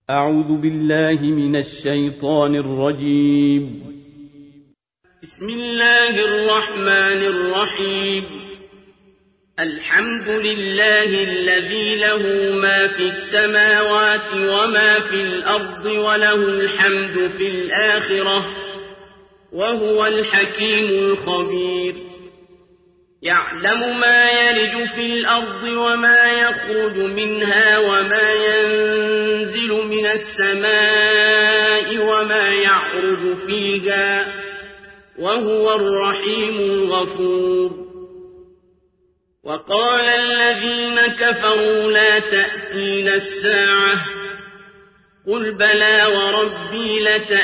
أعوذ بالله من الشيطان الرجيم. بسم الله الرحمن الرحيم. الحمد لله الذي له ما في السماوات وما في الأرض وله الحمد في الآخرة وهو الحكيم الخبير. يعلم ما يلج في الأرض وما يخرج منها وما ينزل من السماء وما يعرج فيها وهو الرحيم الغفور. وقال الذين كفروا لا تأتينا الساعة قل بلى وربي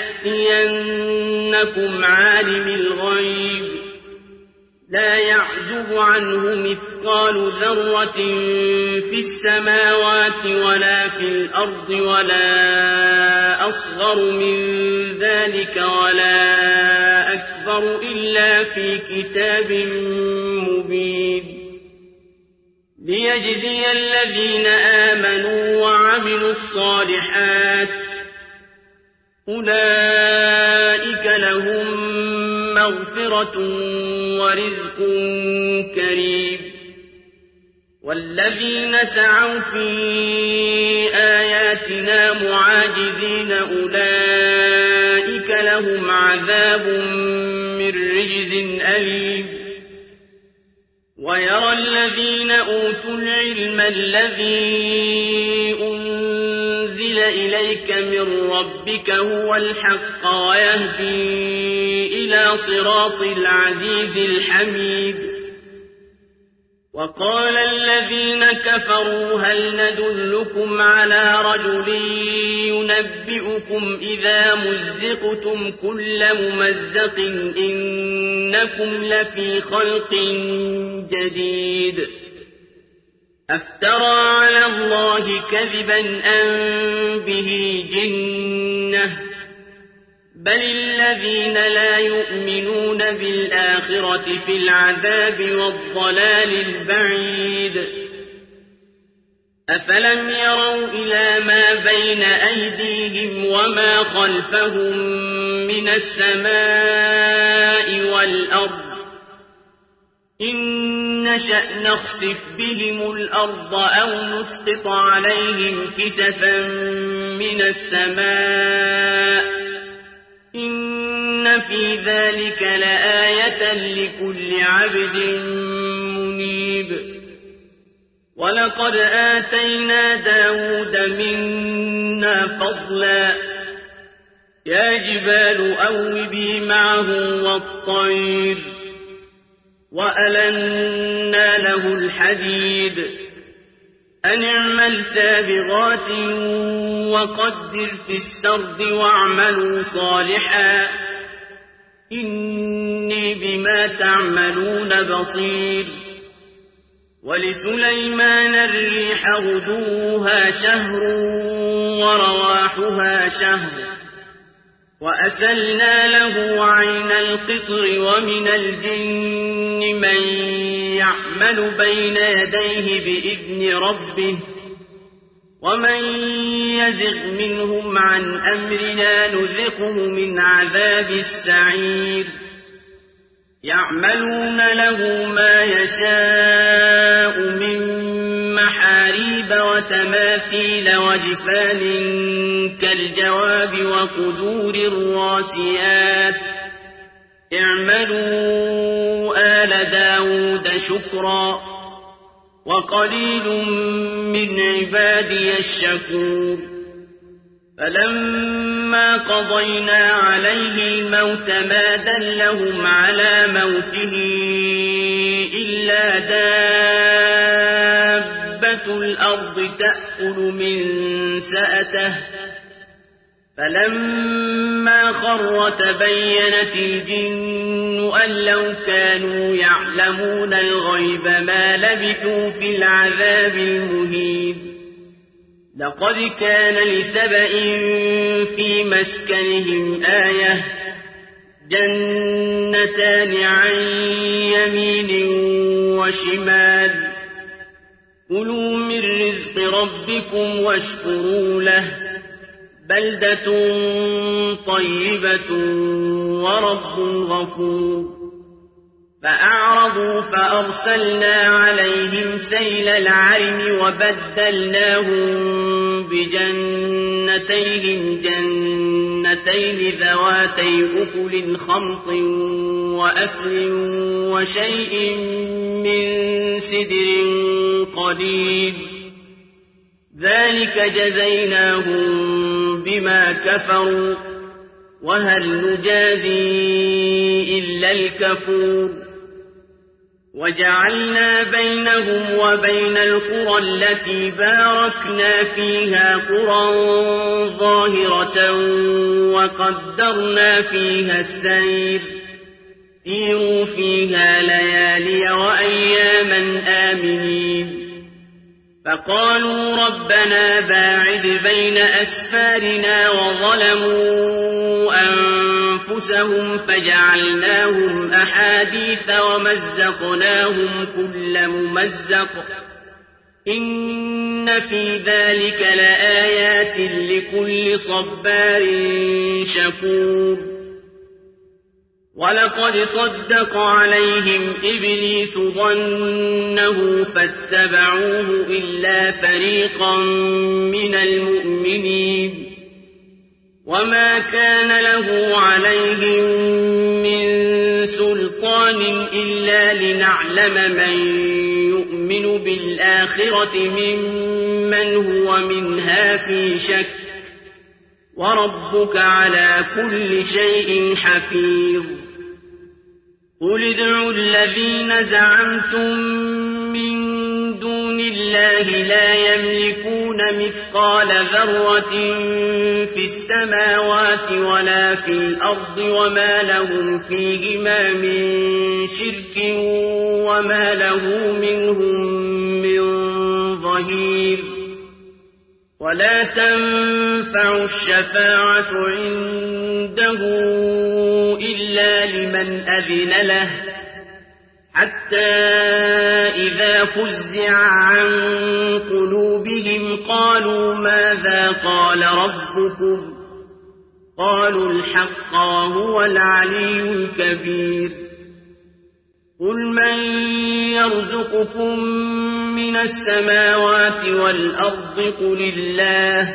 لتأتينكم عالم الغيب لا يعزب عنه مثقال ذرة في السماوات ولا في الأرض ولا أصغر من ذلك ولا أكبر إلا في كتاب مبين. ليجزي الذين آمنوا وعملوا الصالحات أولئك لهم مغفرة ورزق كريم. والذين سعوا في آياتنا معاجزين أولئك لهم عذاب من رجز أليم. ويرى الذين أوتوا العلم الذي أنزل إليك من ربك هو الحق ويهدي إلى صراط العزيز الحميد. وقال الذين كفروا هل ندلكم على رجل ينبئكم إذا مزقتم كل ممزق إنكم لفي خلق جديد. أفترى على الله كذبا أم به جنة بل الذين لا يؤمنون بالآخرة في العذاب والضلال البعيد. أفلم يروا إلى ما بين أيديهم وما خلفهم من السماء والأرض إن نشأ نخسف بهم الأرض أو نسقط عليهم كسفا من السماء إن في ذلك لآية لكل عبد منيب. ولقد آتينا داود منا فضلا يا جبال أوبي معه والطير وألنا له الحديد أن اعمل سابغات وقدر في السرد واعملوا صالحا إني بما تعملون بصير. ولسليمان الريح غدوها شهر ورواحها شهر وأسلنا له عين القطر ومن الجن من يعمل بين يديه بإذن ربه ومن يزغ منهم عن أمرنا نذقه من عذاب السعير. يعملون له ما يشاء من محاريب وتماثيل وجفان كالجواب وقدور الراسيات اعملوا آل داود شكرا وقليل من عبادي الشكور. فلما قضينا عليه الموت ما دلهم على موته إلا دابة الأرض تأكل من سأته فلما خر تبينت الجن أن لو كانوا يعلمون الغيب ما لبثوا في العذاب المهين. لقد كان لسبإ في مسكنهم آية جنتان عن يمين وشمال كلوا من رزق ربكم واشكروا له بلدة طيبة ورب غفور فأعرضوا فأرسلنا عليهم سيل العرم وبدلناهم بجنتيهم جنتين ذواتي أكل خمط وأثل وشيء من سدر قليل ذلك جزيناهم بما كفروا وهل نجازي إلا الكفور وجعلنا بينهم وبين القرى التي باركنا فيها قرى ظاهرة وقدرنا فيها السير سيروا فيها ليالي وأياما آمنين فقالوا ربنا باعد بين أسفارنا وظلموا أنفسهم فجعلناهم أحاديث ومزقناهم كل ممزق إن في ذلك لآيات لكل صبار شكور ولقد صدق عليهم إبليس ظنه فاتبعوه إلا فريقا من المؤمنين وما كان له عليهم من سلطان إلا لنعلم من يؤمن بالآخرة ممن هو منها في شك وربك على كل شيء حفيظ قل ادعوا الذين زعمتم من دون الله لا يملكون مثقال ذرة في السماوات ولا في الأرض وما لهم فيهما من شرك وما له منهم من ظهير ولا تنفع الشفاعة عنده إلا لمن أذن له حتى إذا فزع عن قلوبهم قالوا ماذا قال ربكم قالوا الحق وهو العلي الكبير قل من يرزقكم من السماوات والأرض قل الله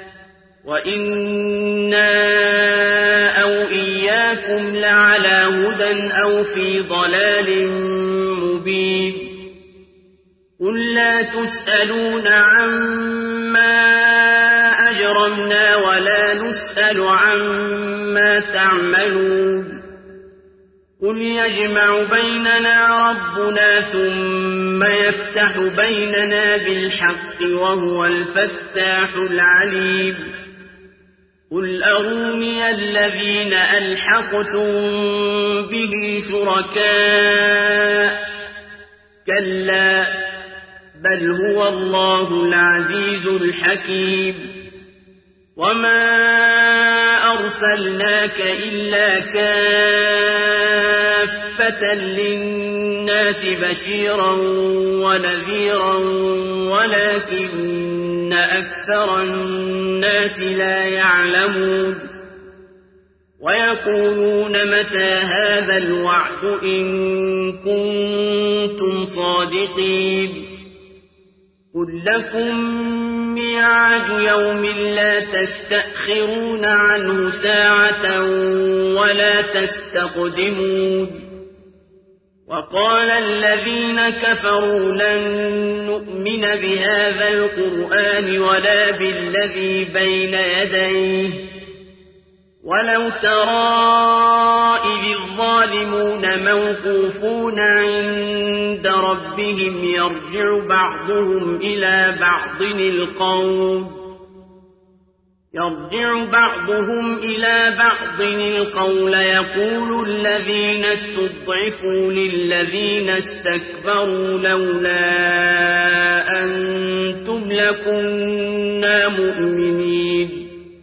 وإنا أو إياكم لعلى هدى أو في ضلال مبين قل لا تسألون عما أجرمنا ولا نسأل عما تعملون قل يجمع بيننا ربنا ثم يفتح بيننا بالحق وهو الفتاح العليم قل أروني الذين ألحقتم به شركاء كلا بل هو الله العزيز الحكيم وما أرسلناك إلا كافة للناس بشيرا ونذيرا ولكن أكثر الناس لا يعلمون ويقولون متى هذا الوعد إن كنتم صادقين قل لكم ميعاد يوم لا تستأخرون عنه ساعة ولا تستقدمون وقال الذين كفروا لن نؤمن بهذا القرآن ولا بالذي بين يديه ولو ترى إذ الظالمون موقوفون عند ربهم يرجع بعضهم إلى بعض القول يقول الذين استضعفوا للذين استكبروا لولا أنتم لكنا مؤمنين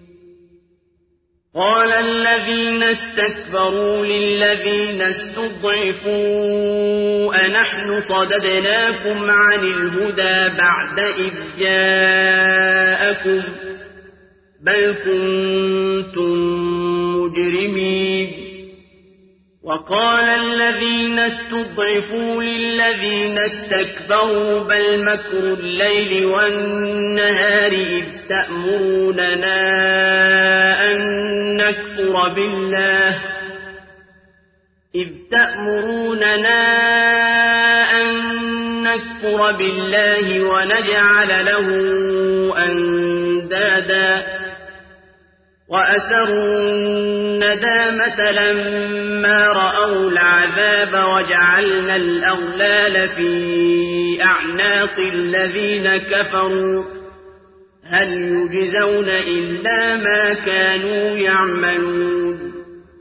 قال الذين استكبروا للذين استضعفوا أنحن صددناكم عن الهدى بعد إذ جاءكم بل كنتم مجرمين. وقال الذين استضعفوا للذين استكبروا بل مكر الليل والنهار إذ تأمروننا أن نكفر بالله ونجعل له أندادا وأسروا الندامة لما رأوا العذاب وجعلنا الأغلال في أعناق الذين كفروا هل يجزون إلا ما كانوا يعملون.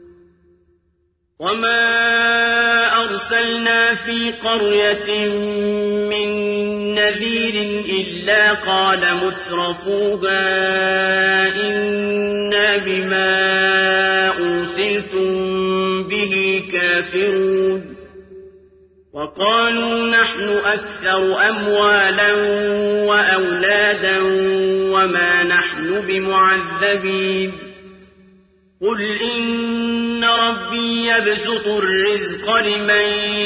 وما أرسلنا في قرية من نذير إلا قال مترفوها إنا بما أرسلتم به كافرون. وقالوا نحن أكثر أموالا وأولادا وما نحن بمعذبين. قل إن ربي يبسط الرزق لمن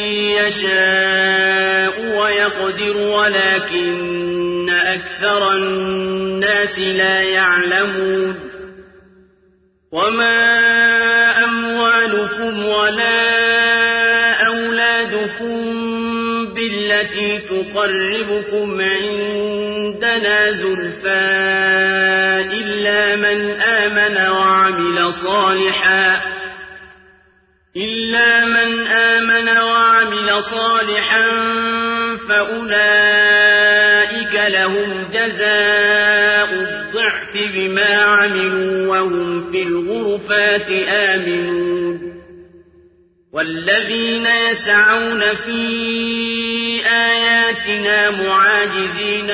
يشاء ويقدر ولكن أكثر الناس لا يعلمون. وما أموالكم ولا أولادكم بالتي تقربكم عندنا زلفى إلا من آمن وعمل صالحا فأولئك لهم جزاء الضعف بما عملوا وهم في الغرفات آمنون. والذين يسعون في آياتنا معاجزين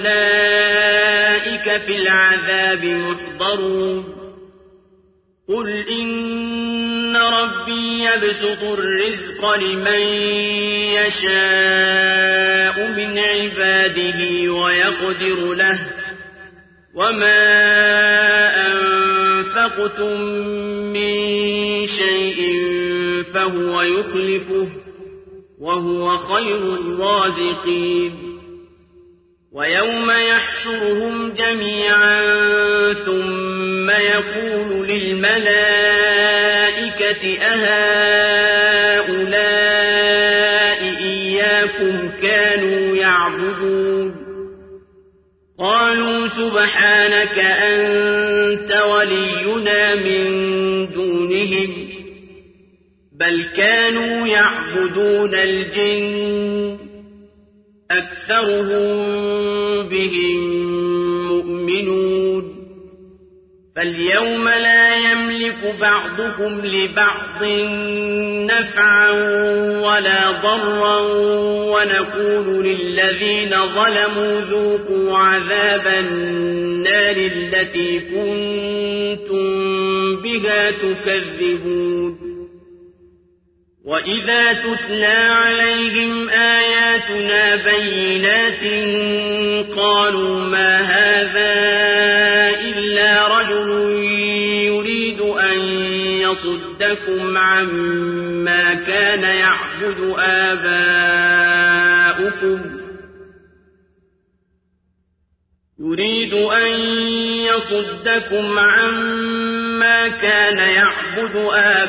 أولئك في العذاب محضرون. قل إن ربي يبسط الرزق لمن يشاء من عباده ويقدر له وما أنفقتم من شيء فهو يخلفه وهو خير الرازقين. ويوم يحشرهم جميعا ثم يقول للملائكة أهؤلاء إياكم كانوا يعبدون قالوا سبحانك أنت ولينا من دونهم بل كانوا يعبدون الجن أكثرهم بهم مؤمنون. فاليوم لا يملك بعضكم لبعض نفعا ولا ضرا ونقول للذين ظلموا ذوقوا عذاب النار التي كنتم بها تكذبون. وإذا تتلى عليهم آياتنا بينات قالوا ما هذا إلا رجل يريد أن يصدكم عما كان يعبد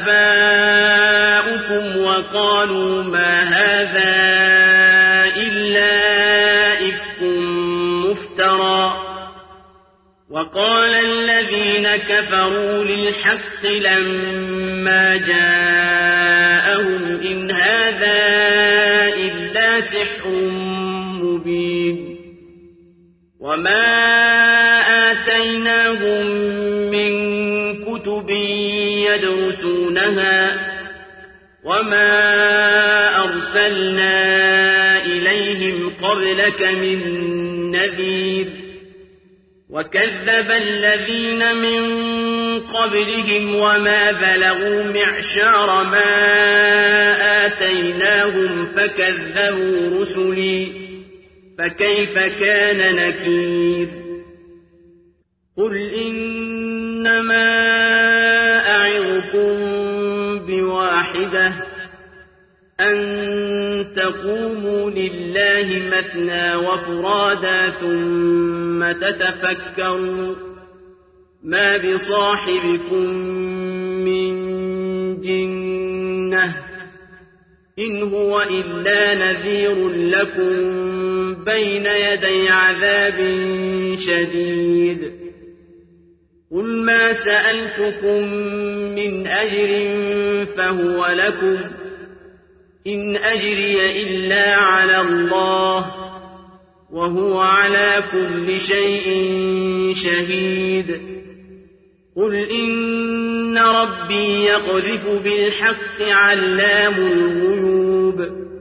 آباؤكم وقالوا ما هذا إلا إفك مفترى. وقال الذين كفروا للحق لما جاءهم إن هذا إلا سحر مبين. وما آتيناهم من كتب يدرسونها وما أرسلنا إليهم قبلك من نذير. وكذب الذين من قبلهم وما بلغوا معشار ما آتيناهم فكذبوا رسلي فكيف كان نكير. قل إن إنما أعظكم بواحدة أن تقوموا لله مثنى وفرادا ثم تتفكروا ما بصاحبكم من جنة إن هو إلا نذير لكم بين يدي عذاب شديد قل ما سألتكم من أجر فهو لكم إن أجري إلا على الله وهو على كل شيء شهيد قل إن ربي يقذف بالحق علام الغيوب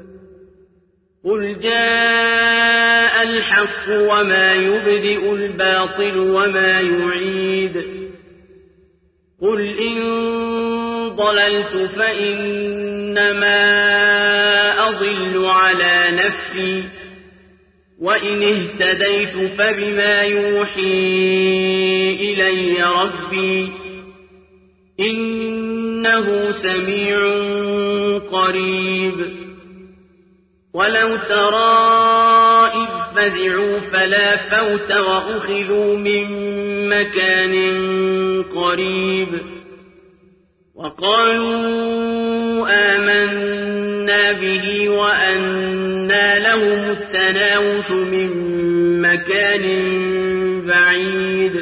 قل جاء الحق وما يبدئ الباطل وما يعيد قل إن ضللت فإنما أضل على نفسي وإن اهتديت فبما يوحي إلي ربي إنه سميع قريب ولو ترى إذ فزعوا فلا فوت وأخذوا من مكان قريب وقالوا آمنا به وأنى لهم التناوش من مكان بعيد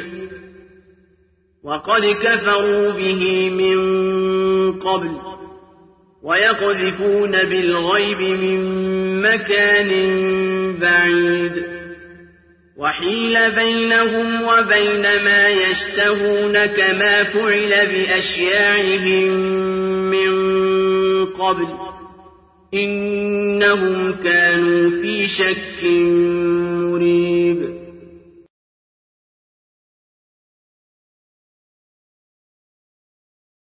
وقد كفروا به من قبل ويقذفون بالغيب من مكان بعيد وحيل بينهم وبين ما يشتهون كما فعل بأشياعهم من قبل إنهم كانوا في شك مريب